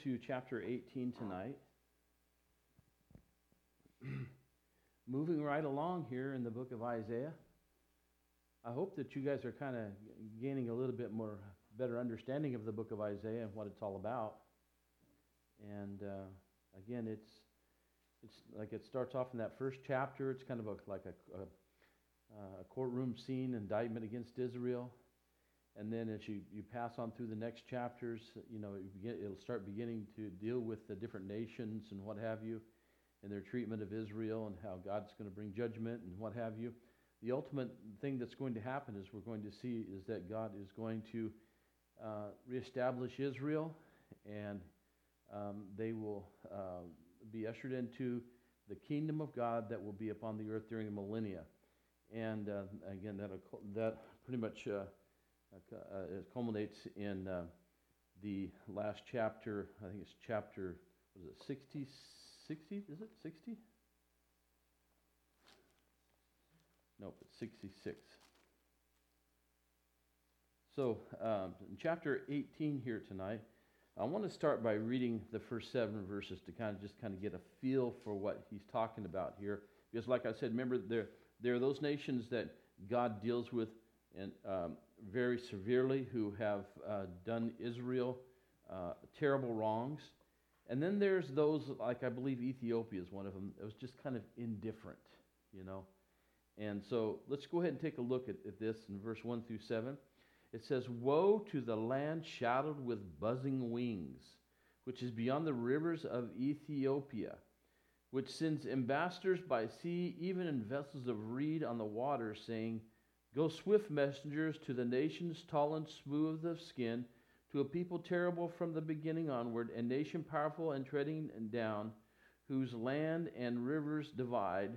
to chapter 18 tonight. Moving right along here in the book of Isaiah. I hope that you guys are kind of gaining a little bit more better understanding of the book of Isaiah and what it's all about. And again, it's like it starts off in that first chapter. It's kind of like a courtroom scene, indictment against Israel. And then as you pass on through the next chapters, it'll start beginning to deal with the different nations and what have you, and their treatment of Israel and how God's going to bring judgment and what have you. The ultimate thing that's going to happen is we're going to see is that God is going to reestablish Israel, and they will be ushered into the kingdom of God that will be upon the earth during the millennia. And again, that pretty much it culminates in the last chapter. I think it's chapter, what is it, 60? 60? Is it 60? Nope, it's 66. So in chapter 18 here tonight, I want to start by reading the first 7 verses to kind of get a feel for what he's talking about here. Because like I said, remember, there are those nations that God deals with and very severely, who have done Israel terrible wrongs. And then there's those, like I believe Ethiopia is one of them, that was just kind of indifferent, And so let's go ahead and take a look at this in verse 1 through 7. It says, "Woe to the land shadowed with buzzing wings, which is beyond the rivers of Ethiopia, which sends ambassadors by sea, even in vessels of reed on the water, saying, Go swift messengers to the nations tall and smooth of skin, to a people terrible from the beginning onward, a nation powerful and treading down, whose land the rivers divide,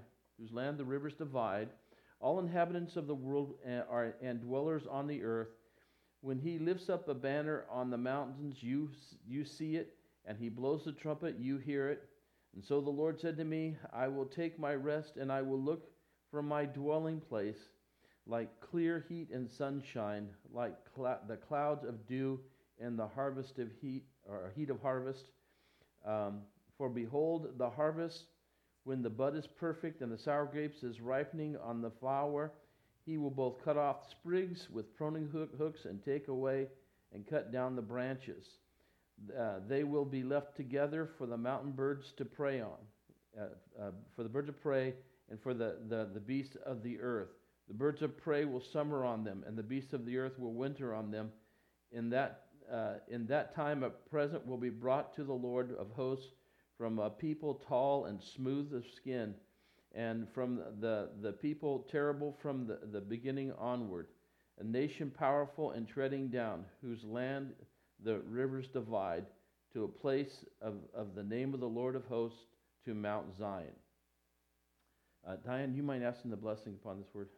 all inhabitants of the world and dwellers on the earth. When he lifts up a banner on the mountains, you see it, and he blows the trumpet, you hear it. And so the Lord said to me, I will take my rest, and I will look from my dwelling place, like clear heat and sunshine, like the clouds of dew and the harvest of heat, or heat of harvest. For behold, the harvest, when the bud is perfect and the sour grapes is ripening on the flower, he will both cut off sprigs with pruning hooks and take away and cut down the branches. They will be left together for the mountain birds to prey on, for the birds of prey and for the beasts of the earth. The birds of prey will summer on them, and the beasts of the earth will winter on them. In that time a present will be brought to the Lord of hosts from a people tall and smooth of skin, and from the people terrible from the beginning onward, a nation powerful and treading down, whose land the rivers divide, to a place of the name of the Lord of hosts, to Mount Zion." Diane, you mind asking the blessing upon this word?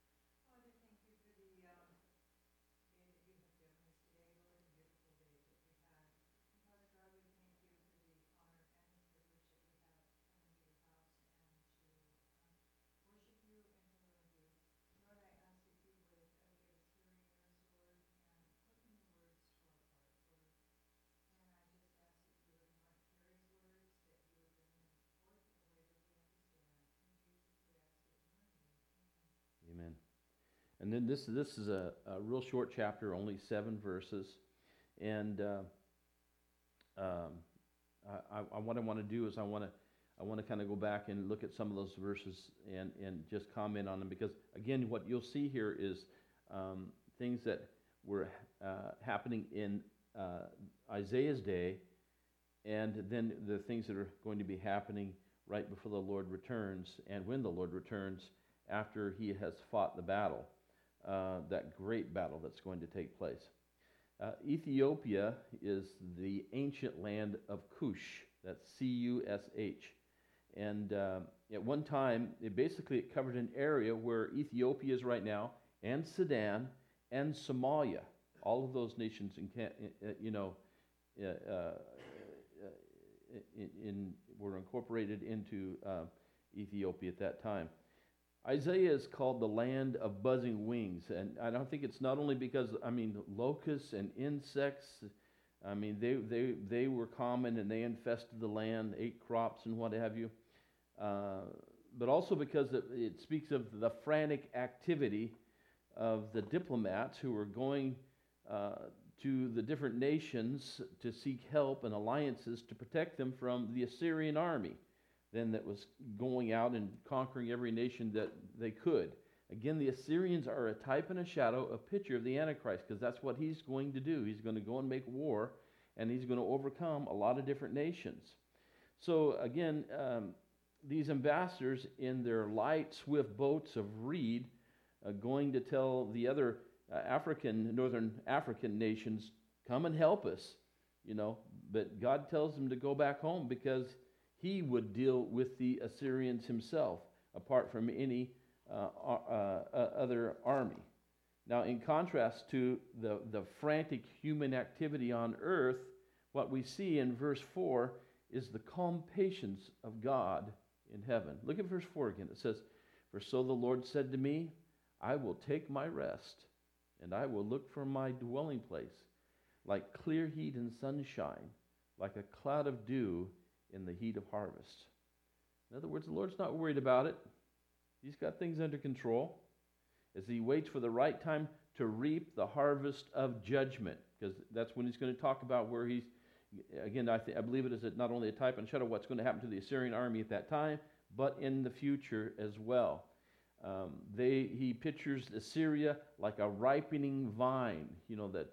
Amen. And then this is a real short chapter, only 7 verses. And what I want to do is I want to kind of go back and look at some of those verses and just comment on them, because again, what you'll see here is things that were happening in Isaiah's day, and then the things that are going to be happening right before the Lord returns, and when the Lord returns, after he has fought the battle, that great battle that's going to take place. Ethiopia is the ancient land of Cush. That's Cush. And at one time, it covered an area where Ethiopia is right now, and Sudan, and Somalia. All of those nations were incorporated into Ethiopia at that time. Isaiah is called the land of buzzing wings, and I don't think it's not only because, locusts and insects I mean, they were common, and they infested the land, ate crops and what have you. But also because it speaks of the frantic activity of the diplomats who were going to the different nations to seek help and alliances to protect them from the Assyrian army, then that was going out and conquering every nation that they could. Again, the Assyrians are a type and a shadow, a picture of the Antichrist, because that's what he's going to do. He's going to go and make war, and he's going to overcome a lot of different nations. So again, these ambassadors in their light, swift boats of reed, going to tell the other northern African nations, come and help us, But God tells them to go back home because he would deal with the Assyrians himself, apart from any other army. Now, in contrast to the frantic human activity on earth, what we see in verse 4 is the calm patience of God in heaven. Look at verse 4 again. It says, "For so the Lord said to me, I will take my rest, and I will look for my dwelling place, like clear heat and sunshine, like a cloud of dew in the heat of harvest." In other words, the Lord's not worried about it. He's got things under control as he waits for the right time to reap the harvest of judgment, because that's when he's going to talk about where he's, again, I believe it is not only a type and shadow of what's going to happen to the Assyrian army at that time, but in the future as well. He pictures Assyria like a ripening vine, he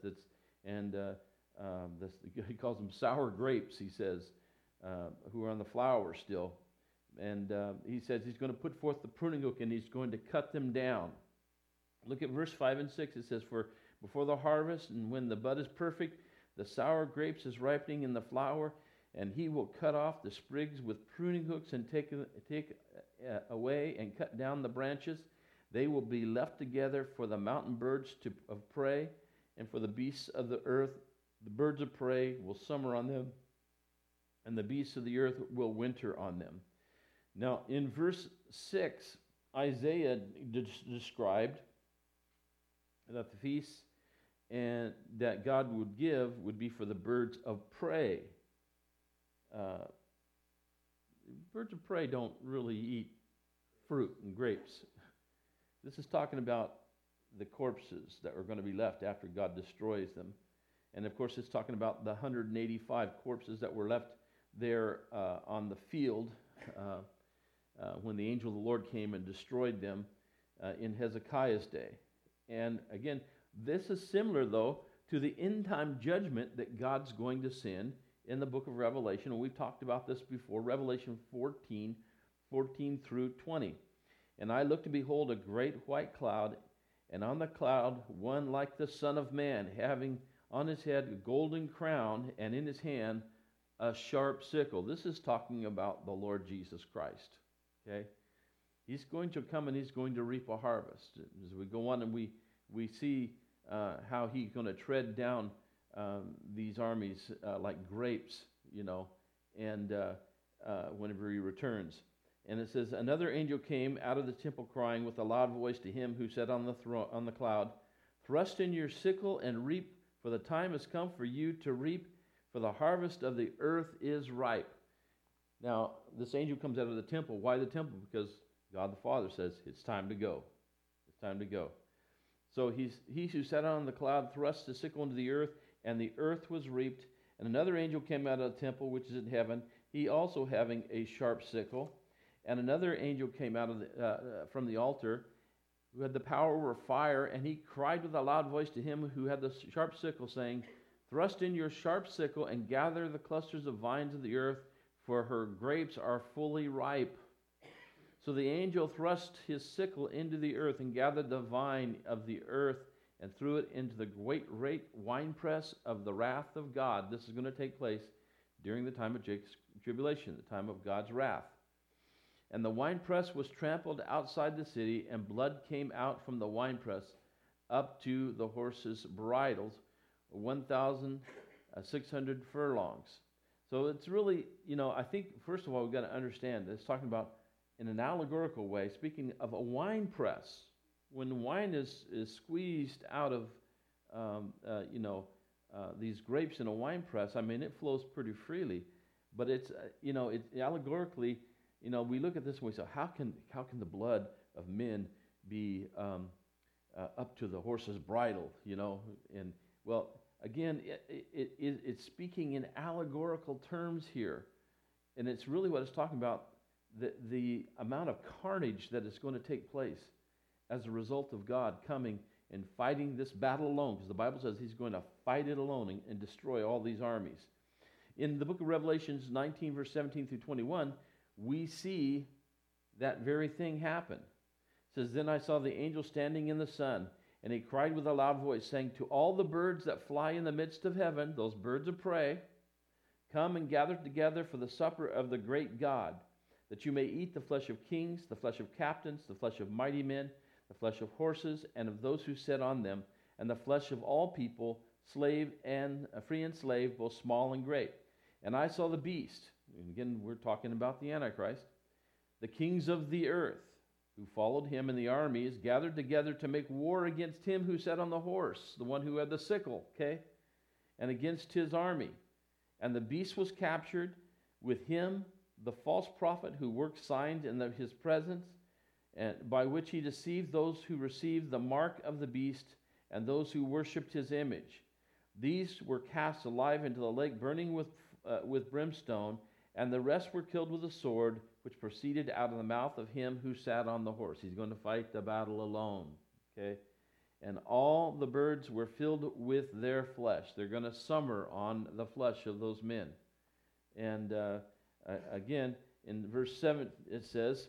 calls them sour grapes, he says, who are on the flower still. And he says he's going to put forth the pruning hook and he's going to cut them down. Look at verse 5 and 6. It says, "For before the harvest and when the bud is perfect, the sour grapes is ripening in the flower, and he will cut off the sprigs with pruning hooks and take away and cut down the branches. They will be left together for the mountain birds of prey, and for the beasts of the earth. The birds of prey will summer on them, and the beasts of the earth will winter on them." Now, in verse 6, Isaiah described that the feasts and that God would give would be for the birds of prey. Birds of prey don't really eat fruit and grapes. This is talking about the corpses that are going to be left after God destroys them. And of course, it's talking about the 185 corpses that were left there on the field when the angel of the Lord came and destroyed them in Hezekiah's day. And again, this is similar, though, to the end-time judgment that God's going to send in the book of Revelation. And we've talked about this before, Revelation 14 through 20. "And I looked, and behold, a great white cloud, and on the cloud one like the Son of Man, having on his head a golden crown, and in his hand a sharp sickle." This is talking about the Lord Jesus Christ. Okay? He's going to come and he's going to reap a harvest. As we go on and we see how he's going to tread down these armies like grapes, and whenever he returns. And it says, "Another angel came out of the temple crying with a loud voice to him who sat on the cloud, 'Thrust in your sickle and reap, for the time has come for you to reap, for the harvest of the earth is ripe.'" Now, this angel comes out of the temple. Why the temple? Because God the Father says, it's time to go. It's time to go. So he who sat on the cloud thrust the sickle into the earth, and the earth was reaped. And another angel came out of the temple, which is in heaven, he also having a sharp sickle. And another angel came out of from the altar, who had the power over fire, and he cried with a loud voice to him who had the sharp sickle, saying, "Thrust in your sharp sickle and gather the clusters of vines of the earth, for her grapes are fully ripe." So the angel thrust his sickle into the earth and gathered the vine of the earth and threw it into the great winepress of the wrath of God. This is going to take place during the time of Jacob's tribulation, the time of God's wrath. "And the winepress was trampled outside the city, and blood came out from the winepress up to the horses' bridles, 1,600 furlongs." So it's really, I think, first of all, we've got to understand, it's talking about, in an allegorical way, speaking of a wine press. When wine is squeezed out of, these grapes in a wine press, I mean, it flows pretty freely. But it's, allegorically, we look at this and we say, how can the blood of men be up to the horse's bridle, And, well, again, it's speaking in allegorical terms here. And it's really what it's talking about, the amount of carnage that is going to take place as a result of God coming and fighting this battle alone, because the Bible says he's going to fight it alone and destroy all these armies. In the book of Revelations 19, verse 17 through 21, we see that very thing happen. It says, "Then I saw the angel standing in the sun, and he cried with a loud voice, saying to all the birds that fly in the midst of heaven," those birds of prey, "come and gather together for the supper of the great God, that you may eat the flesh of kings, the flesh of captains, the flesh of mighty men, the flesh of horses, and of those who sit on them, and the flesh of all people, slave and free and slave, both small and great. And I saw the beast," and again we're talking about the Antichrist, "the kings of the earth, who followed him, and the armies gathered together to make war against him who sat on the horse," the one who had the sickle, okay, "and against his army. And the beast was captured, with him the false prophet who worked signs in his presence, and by which he deceived those who received the mark of the beast and those who worshipped his image. These were cast alive into the lake burning with brimstone, and the rest were killed with a sword which proceeded out of the mouth of him who sat on the horse." He's going to fight the battle alone, okay? "And all the birds were filled with their flesh." They're going to summer on the flesh of those men. And again, in verse 7, it says,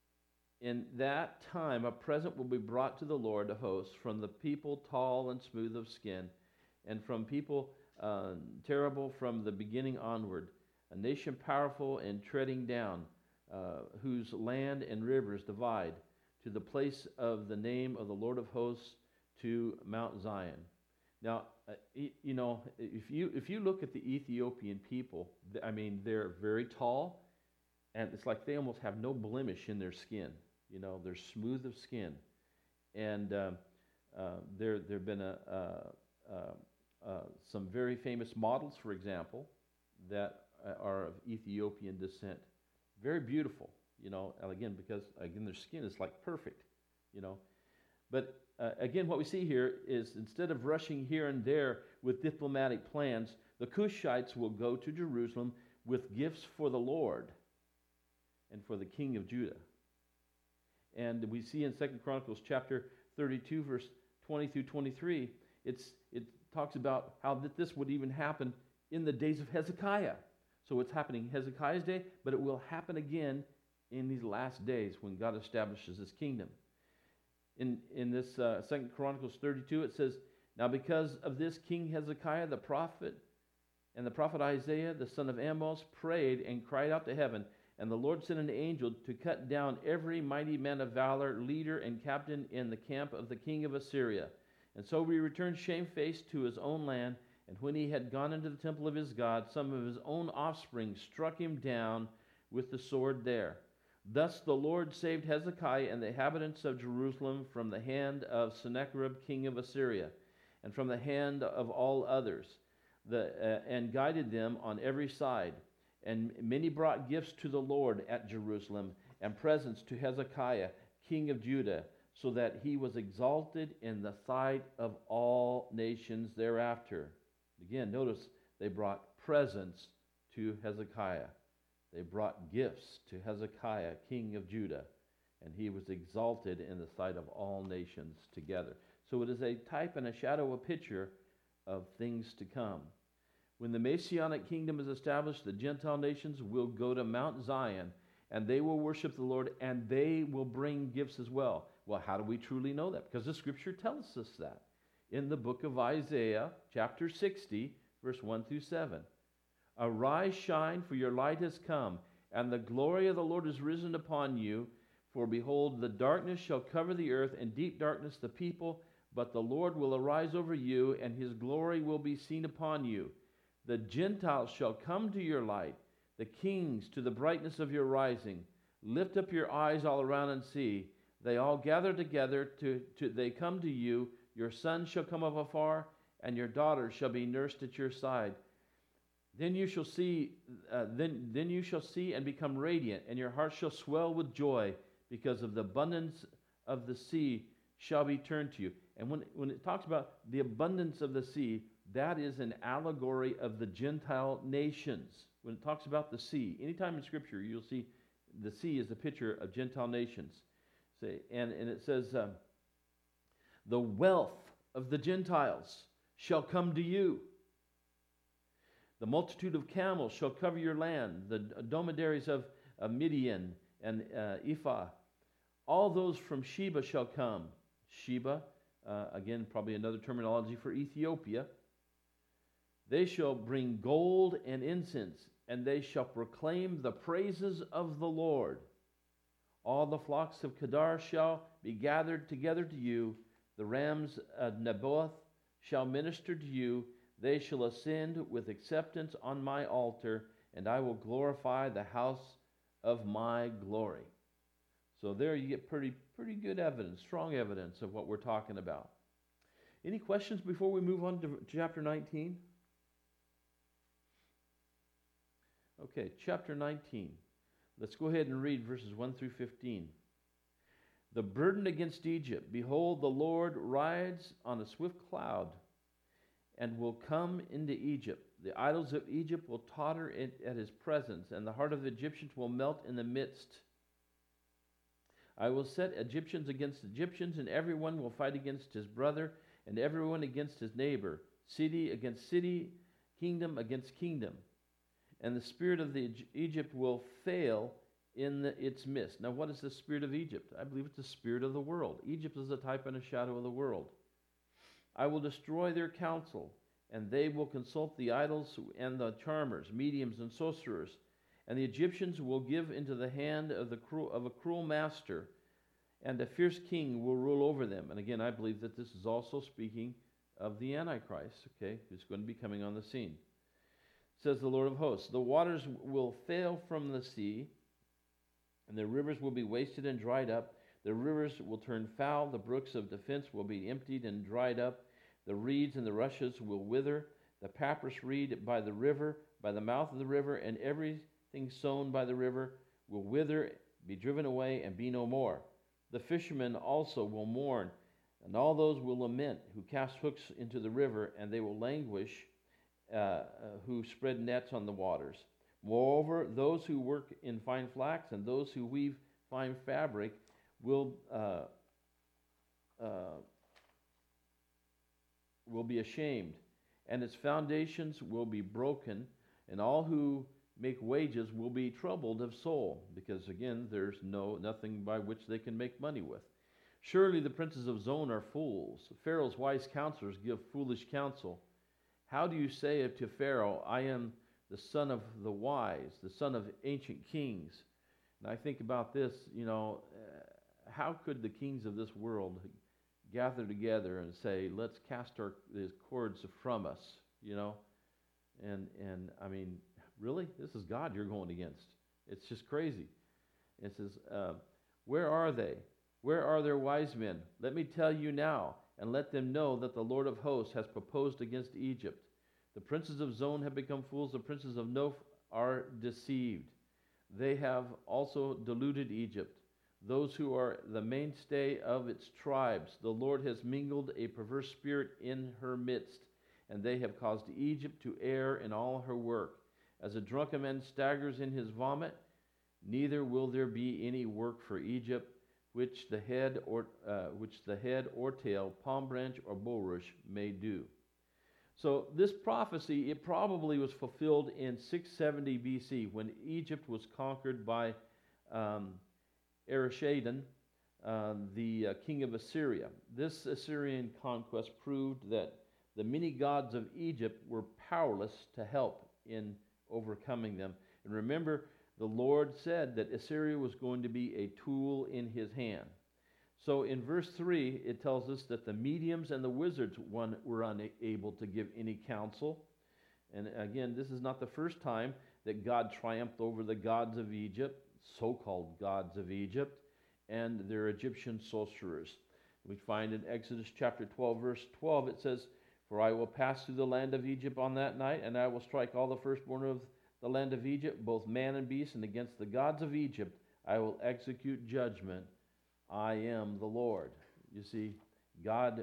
"In that time a present will be brought to the Lord of hosts from the people tall and smooth of skin, and from people terrible from the beginning onward, a nation powerful and treading down, whose land and rivers divide, to the place of the name of the Lord of hosts, to Mount Zion." Now, if you look at the Ethiopian people, I mean, they're very tall, and it's like they almost have no blemish in their skin. They're smooth of skin, and there've been some very famous models, for example, that are of Ethiopian descent. Very beautiful, and again, because their skin is like perfect, But again, what we see here is, instead of rushing here and there with diplomatic plans, the Cushites will go to Jerusalem with gifts for the Lord and for the King of Judah. And we see in 2 Chronicles chapter 32, verse 20 through 23, it talks about how this would even happen in the days of Hezekiah. So it's happening in Hezekiah's day, but it will happen again in these last days when God establishes his kingdom. In this 2 Chronicles 32, it says, "Now because of this, King Hezekiah the prophet and the prophet Isaiah the son of Amos prayed and cried out to heaven, and the Lord sent an angel to cut down every mighty man of valor, leader and captain in the camp of the king of Assyria. And so he returned shamefaced to his own land, and when he had gone into the temple of his God, some of his own offspring struck him down with the sword there. Thus the Lord saved Hezekiah and the inhabitants of Jerusalem from the hand of Sennacherib king of Assyria, and from the hand of all others, and guided them on every side. And many brought gifts to the Lord at Jerusalem, and presents to Hezekiah king of Judah, so that he was exalted in the sight of all nations thereafter." Again, notice they brought presents to Hezekiah. They brought gifts to Hezekiah, king of Judah, and he was exalted in the sight of all nations together. So it is a type and a shadow, a picture of things to come. When the Messianic kingdom is established, the Gentile nations will go to Mount Zion, and they will worship the Lord, and they will bring gifts as well. Well, how do we truly know that? Because the Scripture tells us that. In the book of Isaiah, chapter 60, verse 1 through 7. "Arise, shine, for your light has come, and the glory of the Lord is risen upon you. For behold, the darkness shall cover the earth, and deep darkness the people, but the Lord will arise over you, and his glory will be seen upon you. The Gentiles shall come to your light, the kings to the brightness of your rising. Lift up your eyes all around and see. They all gather together, they come to you. Your sons shall come up afar, and your daughters shall be nursed at your side. Then you shall see, then you shall see and become radiant, and your heart shall swell with joy, because of the abundance of the sea shall be turned to you. And when it talks about the abundance of the sea, that is an allegory of the Gentile nations. When it talks about the sea, anytime in Scripture you'll see the sea is a picture of Gentile nations. And it says, the wealth of the Gentiles shall come to you. The multitude of camels shall cover your land, the dromedaries of Midian and Ephah. All those from Sheba shall come. Sheba, again, probably another terminology for Ethiopia. They shall bring gold and incense, and they shall proclaim the praises of the Lord. All the flocks of Kedar shall be gathered together to you. The rams of Naboth shall minister to you. They shall ascend with acceptance on my altar, and I will glorify the house of my glory. So there you get pretty good evidence, strong evidence of what we're talking about. Any questions before we move on to chapter 19? Okay, chapter 19. Let's go ahead and read verses 1 through 15. The burden against Egypt. Behold, the Lord rides on a swift cloud and will come into Egypt. The idols of Egypt will totter at his presence, and the heart of the Egyptians will melt in the midst. I will set Egyptians against Egyptians, and everyone will fight against his brother, and everyone against his neighbor, city against city, kingdom against kingdom. And the spirit of Egypt will fail in its midst. Now, what is the spirit of Egypt? I believe it's the spirit of the world. Egypt is a type and a shadow of the world. I will destroy their counsel, and they will consult the idols and the charmers, mediums, and sorcerers. And the Egyptians will give into the hand of a cruel master, and a fierce king will rule over them. And again, I believe that this is also speaking of the Antichrist, okay, who's going to be coming on the scene. Says the Lord of hosts, the waters will fail from the sea, and the rivers will be wasted and dried up. The rivers will turn foul, the brooks of defense will be emptied and dried up. The reeds and the rushes will wither, the papyrus reed by the river, by the mouth of the river, and everything sown by the river will wither, be driven away, and be no more. The fishermen also will mourn, and all those will lament who cast hooks into the river, and they will languish who spread nets on the waters. Moreover, those who work in fine flax and those who weave fine fabric will be ashamed, and its foundations will be broken, and all who make wages will be troubled of soul, because again, there's nothing by which they can make money with. Surely the princes of Zon are fools. Pharaoh's wise counselors give foolish counsel. How do you say to Pharaoh, I am the son of the wise, the son of ancient kings? And I think about this, how could the kings of this world gather together and say, let's cast these cords from us, And I mean, really? This is God you're going against. It's just crazy. It says, where are they? Where are their wise men? Let me tell you now, and let them know that the Lord of hosts has proposed against Egypt. The princes of Zon have become fools. The princes of Noph are deceived. They have also deluded Egypt, those who are the mainstay of its tribes. The Lord has mingled a perverse spirit in her midst, and they have caused Egypt to err in all her work. As a drunken man staggers in his vomit, neither will there be any work for Egypt, which the head or tail, palm branch, or bulrush may do. So this prophecy, it probably was fulfilled in 670 BC when Egypt was conquered by Esarhaddon, the king of Assyria. This Assyrian conquest proved that the many gods of Egypt were powerless to help in overcoming them. And remember, the Lord said that Assyria was going to be a tool in his hand. So in verse 3, it tells us that the mediums and the wizards were unable to give any counsel. And again, this is not the first time that God triumphed over the gods of Egypt, so-called gods of Egypt, and their Egyptian sorcerers. We find in Exodus chapter 12, verse 12, it says, For I will pass through the land of Egypt on that night, and I will strike all the firstborn of the land of Egypt, both man and beast, and against the gods of Egypt I will execute judgment. I am the Lord. You see, God,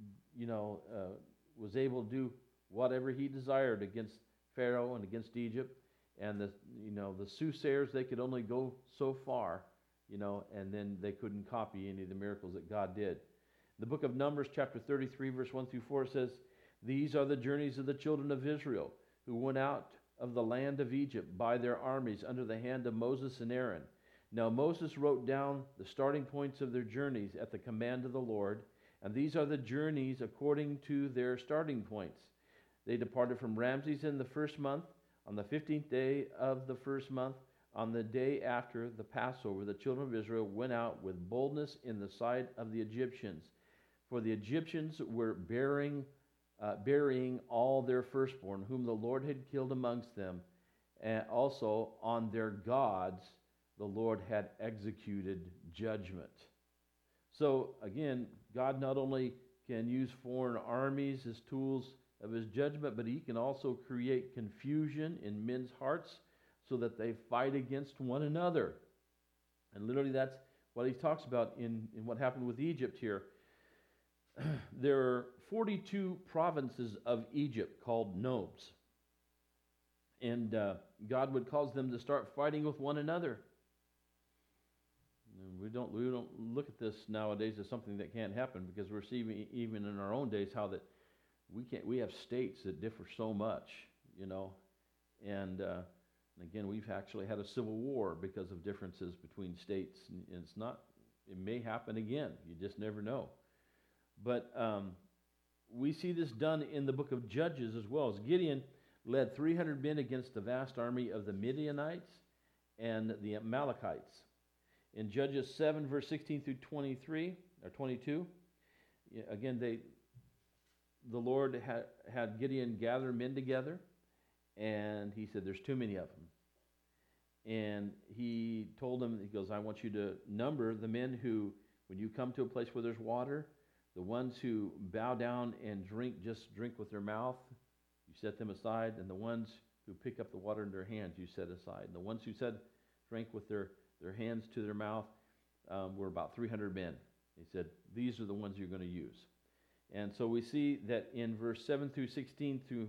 was able to do whatever he desired against Pharaoh and against Egypt. And the soothsayers, they could only go so far, and then they couldn't copy any of the miracles that God did. The book of Numbers, chapter 33, verse 1 through 4 says, "These are the journeys of the children of Israel, who went out of the land of Egypt by their armies under the hand of Moses and Aaron. Now Moses wrote down the starting points of their journeys at the command of the Lord, and these are the journeys according to their starting points. They departed from Ramses in the first month, on the 15th day of the first month, on the day after the Passover, the children of Israel went out with boldness in the sight of the Egyptians. For the Egyptians were burying all their firstborn, whom the Lord had killed amongst them, and also on their gods the Lord had executed judgment." So again, God not only can use foreign armies as tools of his judgment, but he can also create confusion in men's hearts so that they fight against one another. And literally that's what he talks about in what happened with Egypt here. There are 42 provinces of Egypt called nomes. And God would cause them to start fighting with one another. And we don't look at this nowadays as something that can't happen, because we're seeing even in our own days how that we have states that differ so much, and again, we've actually had a civil war because of differences between states, and it may happen again. You just never know. But we see this done in the book of Judges as well, as Gideon led 300 men against the vast army of the Midianites and the Amalekites. In Judges 7, verse 16 through 23 or 22, again, the Lord had Gideon gather men together, and he said, "There's too many of them." And he told them, he goes, "I want you to number the men who, when you come to a place where there's water, the ones who bow down and just drink with their mouth, you set them aside, and the ones who pick up the water in their hands, you set aside. And the ones who drank with their hands to their mouth were about 300 men." He said, "These are the ones you're going to use." And so we see that in verse 7 through 16 through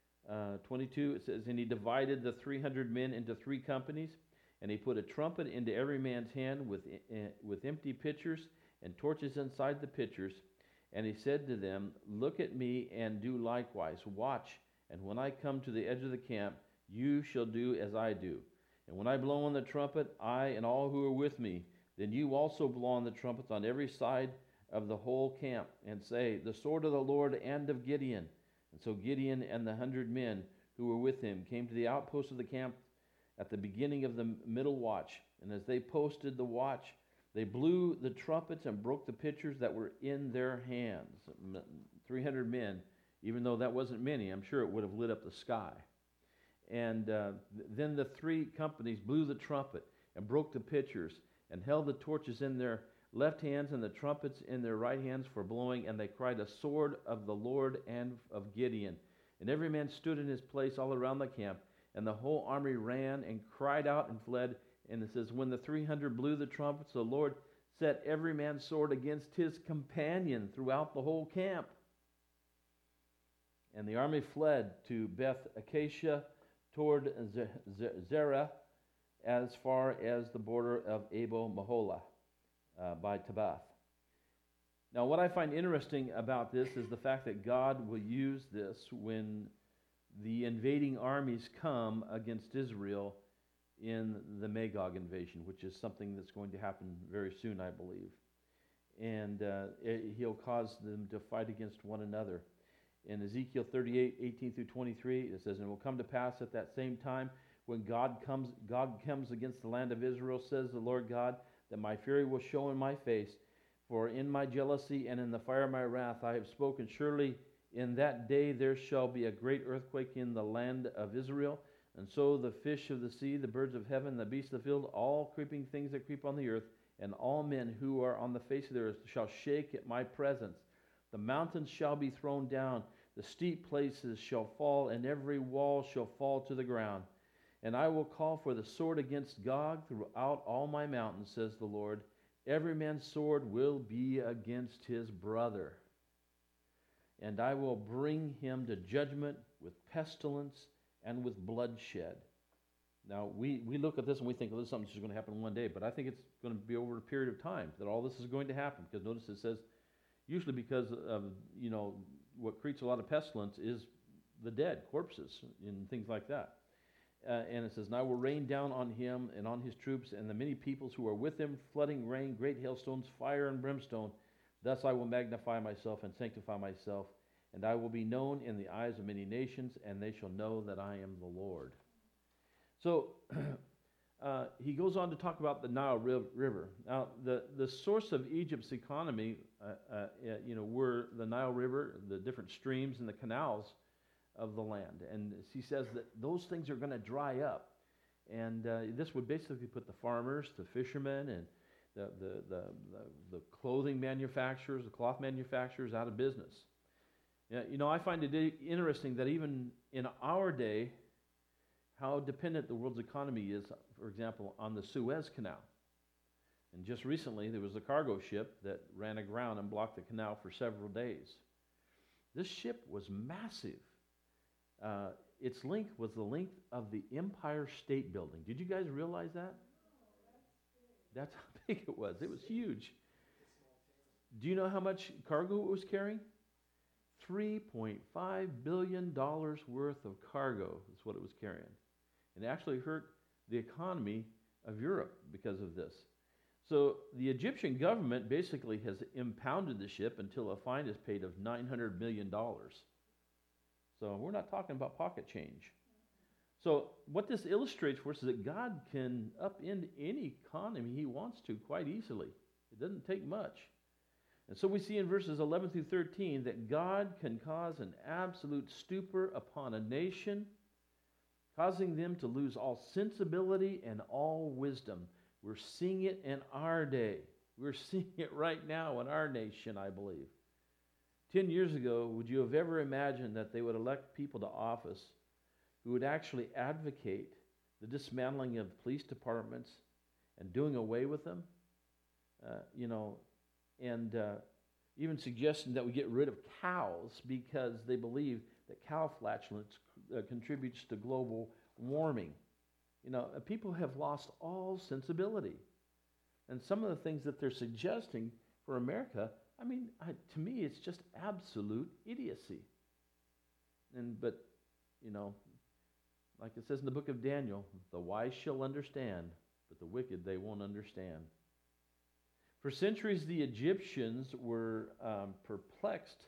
22, it says, "And he divided the 300 men into 3 companies, and he put a trumpet into every man's hand with empty pitchers and torches inside the pitchers. And he said to them, 'Look at me and do likewise. Watch, and when I come to the edge of the camp, you shall do as I do. And when I blow on the trumpet, I and all who are with me, then you also blow on the trumpets on every side of the whole camp, and say, the sword of the Lord and of Gideon.' And so Gideon and the 100 men who were with him came to the outpost of the camp at the beginning of the middle watch. And as they posted the watch, they blew the trumpets and broke the pitchers that were in their hands." 300 men, even though that wasn't many, I'm sure it would have lit up the sky. And then the 3 companies blew the trumpet and broke the pitchers and held the torches in their left hands and the trumpets in their right hands for blowing, and they cried, "A sword of the Lord and of Gideon." And every man stood in his place all around the camp, and the whole army ran and cried out and fled. And it says, when the 300 blew the trumpets, the Lord set every man's sword against his companion throughout the whole camp. And the army fled to Beth Acacia toward Zerah, as far as the border of Abel Maholah by Tabbath. Now, what I find interesting about this is the fact that God will use this when the invading armies come against Israel in the Magog invasion, which is something that's going to happen very soon, I believe. And he'll cause them to fight against one another. In Ezekiel 38, 18 through 23, it says, "And it will come to pass at that same time, when God comes against the land of Israel, says the Lord God, that my fury will show in my face. For in my jealousy and in the fire of my wrath I have spoken. Surely in that day there shall be a great earthquake in the land of Israel. And so the fish of the sea, the birds of heaven, the beasts of the field, all creeping things that creep on the earth, and all men who are on the face of the earth shall shake at my presence. The mountains shall be thrown down, The steep places shall fall, and every wall shall fall to the ground. And I will call for the sword against Gog throughout all my mountains, says the Lord. Every man's sword will be against his brother. And I will bring him to judgment with pestilence and with bloodshed. Now, we look at this and we think, well, this is something that's going to happen one day. But I think it's going to be over a period of time that all this is going to happen. Because notice it says, usually because of, what creates a lot of pestilence is the dead, corpses, and things like that. And it says, and I will rain down on him and on his troops and the many peoples who are with him, flooding rain, great hailstones, fire and brimstone. Thus I will magnify myself and sanctify myself, and I will be known in the eyes of many nations, and they shall know that I am the Lord. So he goes on to talk about the Nile River. Now, the source of Egypt's economy, were the Nile River, the different streams and the canals of the land. And he says that those things are going to dry up. And this would basically put the farmers, the fishermen, and the clothing manufacturers, the cloth manufacturers out of business. I find it interesting that even in our day, how dependent the world's economy is, for example, on the Suez Canal. And just recently, there was a cargo ship that ran aground and blocked the canal for several days. This ship was massive. Its length was the length of the Empire State Building. Did you guys realize that? That's how big it was. It was huge. Do you know how much cargo it was carrying? $3.5 billion worth of cargo is what it was carrying. It actually hurt the economy of Europe because of this. So the Egyptian government basically has impounded the ship until a fine is paid of $900 million. So we're not talking about pocket change. So what this illustrates for us is that God can upend any economy he wants to quite easily. It doesn't take much. And so we see in verses 11 through 13 that God can cause an absolute stupor upon a nation, causing them to lose all sensibility and all wisdom. We're seeing it in our day. We're seeing it right now in our nation, I believe. 10 years ago, would you have ever imagined that they would elect people to office who would actually advocate the dismantling of police departments and doing away with them? Even suggesting that we get rid of cows because they believe that cow flatulence contributes to global warming. People have lost all sensibility. And some of the things that they're suggesting for America, to me, it's just absolute idiocy. But like it says in the book of Daniel, the wise shall understand, but the wicked they won't understand. For centuries, the Egyptians were perplexed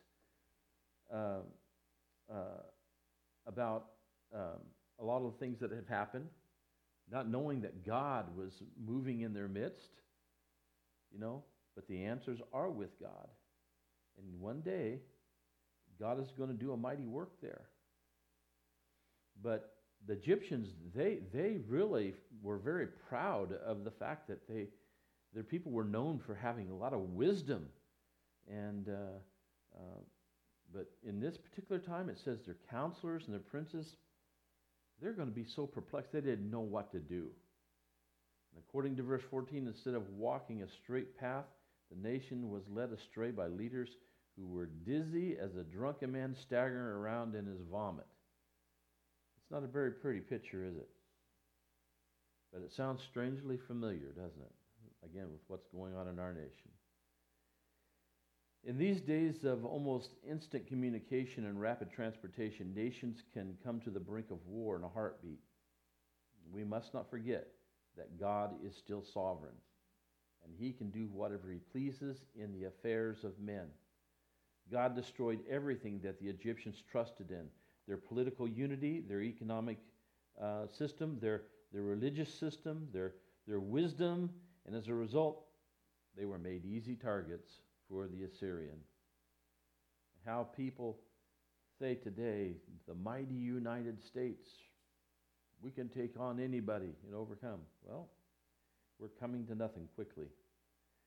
about a lot of the things that have happened, not knowing that God was moving in their midst, but the answers are with God. And one day, God is going to do a mighty work there. But the Egyptians, they really were very proud of the fact that their people were known for having a lot of wisdom. And but in this particular time, it says their counselors and their princes, they're going to be so perplexed they didn't know what to do. And according to verse 14, instead of walking a straight path, the nation was led astray by leaders who were dizzy as a drunken man staggering around in his vomit. It's not a very pretty picture, is it? But it sounds strangely familiar, doesn't it? Again, with what's going on in our nation. In these days of almost instant communication and rapid transportation, nations can come to the brink of war in a heartbeat. We must not forget that God is still sovereign, and he can do whatever he pleases in the affairs of men. God destroyed everything that the Egyptians trusted in, their political unity, their economic system, their religious system, their wisdom, and as a result, they were made easy targets for the Assyrian. How people say today, the mighty United States, we can take on anybody and overcome. Well, we're coming to nothing quickly.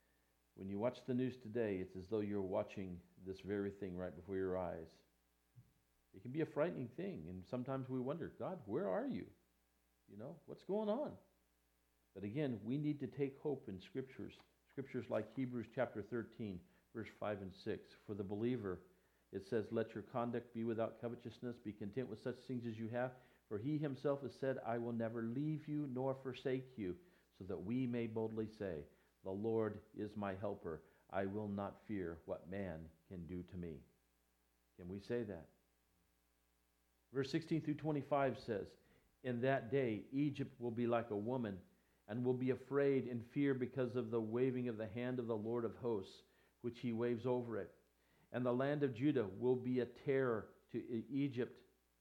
When you watch the news today, it's as though you're watching this very thing right before your eyes. It can be a frightening thing, and sometimes we wonder, God, where are you? What's going on? But again, we need to take hope in scriptures like Hebrews chapter 13, verse 5 and 6. For the believer, it says, let your conduct be without covetousness, be content with such things as you have, for he himself has said, I will never leave you nor forsake you, so that we may boldly say, the Lord is my helper. I will not fear what man can do to me. Can we say that? Verse 16 through 25 says, in that day Egypt will be like a woman, and will be afraid and fear because of the waving of the hand of the Lord of hosts, which he waves over it. And the land of Judah will be a terror to Egypt.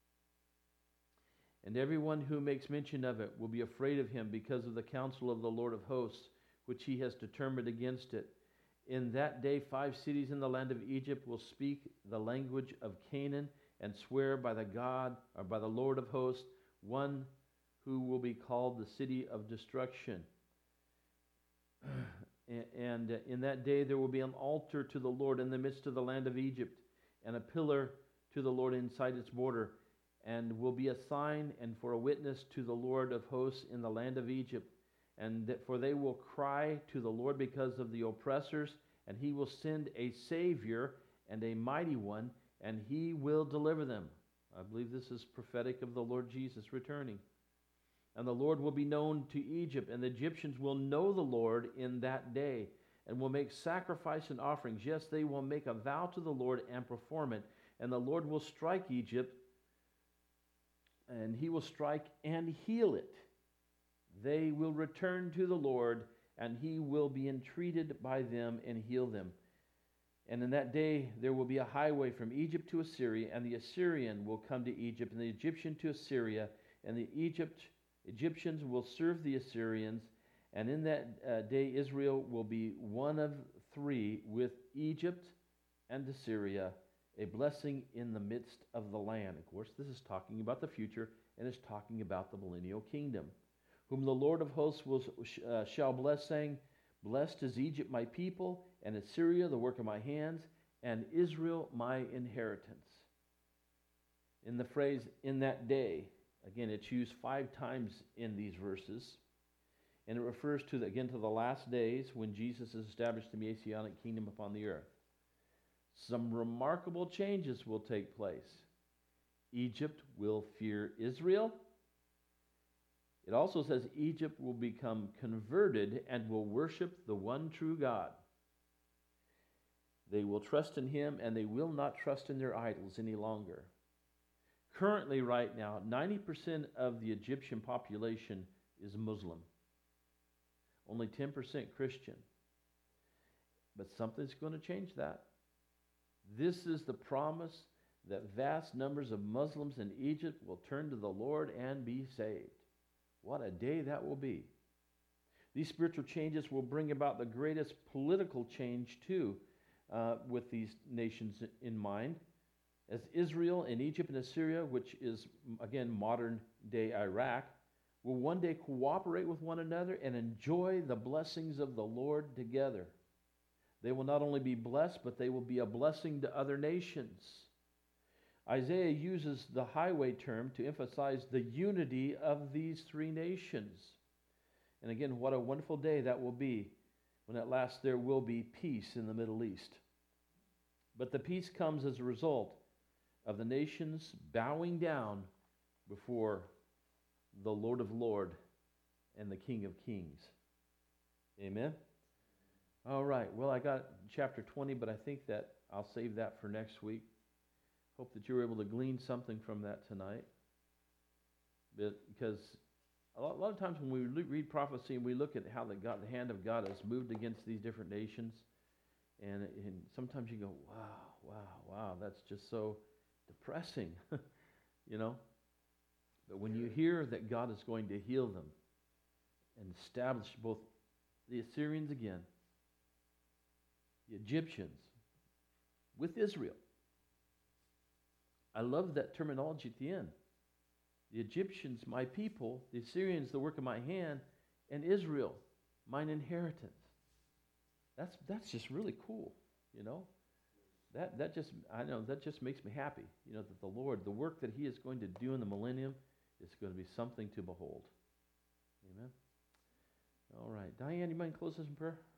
And everyone who makes mention of it will be afraid of him because of the counsel of the Lord of hosts, which he has determined against it. In that day 5 cities in the land of Egypt will speak the language of Canaan and swear by the Lord of hosts, one who will be called the city of destruction. And in that day there will be an altar to the Lord in the midst of the land of Egypt, and a pillar to the Lord inside its border, and will be a sign and for a witness to the Lord of hosts in the land of Egypt. For they will cry to the Lord because of the oppressors, and he will send a Savior and a mighty one, and he will deliver them. I believe this is prophetic of the Lord Jesus returning. And the Lord will be known to Egypt, and the Egyptians will know the Lord in that day, and will make sacrifice and offerings. Yes, they will make a vow to the Lord and perform it. And the Lord will strike Egypt, and he will strike and heal it. They will return to the Lord, and he will be entreated by them and heal them. And in that day there will be a highway from Egypt to Assyria, and the Assyrian will come to Egypt, and the Egyptian to Assyria, and the Egyptians will serve the Assyrians. And in that day Israel will be one of 3 with Egypt and Assyria, a blessing in the midst of the land. Of course, this is talking about the future, and it's talking about the millennial kingdom, whom the Lord of hosts shall bless, saying, blessed is Egypt my people, and Assyria the work of my hands, and Israel my inheritance. In the phrase, in that day, again, it's used 5 times in these verses, and it refers to the last days when Jesus has established the Messianic kingdom upon the earth. Some remarkable changes will take place. Egypt will fear Israel. It also says Egypt will become converted and will worship the one true God. They will trust in him, and they will not trust in their idols any longer. Currently, right now, 90% of the Egyptian population is Muslim. Only 10% Christian. But something's going to change that. This is the promise that vast numbers of Muslims in Egypt will turn to the Lord and be saved. What a day that will be. These spiritual changes will bring about the greatest political change too, with these nations in mind, as Israel and Egypt and Assyria, which is again modern day Iraq, will one day cooperate with one another and enjoy the blessings of the Lord together. They will not only be blessed, but they will be a blessing to other nations. Isaiah uses the highway term to emphasize the unity of these 3 nations. And again, what a wonderful day that will be when at last there will be peace in the Middle East. But the peace comes as a result of the nations bowing down before the Lord of Lords and the King of Kings. Amen? All right, well, I got chapter 20, but I think that I'll save that for next week. Hope that you were able to glean something from that tonight. Because a lot of times when we read prophecy and we look at how the hand of God has moved against these different nations, and sometimes you go, wow, that's just so depressing, But when you hear that God is going to heal them and establish both the Assyrians again, the Egyptians, with Israel. I love that terminology at the end. The Egyptians, my people, the Assyrians, the work of my hand, and Israel, mine inheritance. That's just really cool, that just, I know, that just makes me happy. You know, that the Lord, the work that He is going to do in the millennium is going to be something to behold. Amen. All right. Diane, you mind close us in prayer?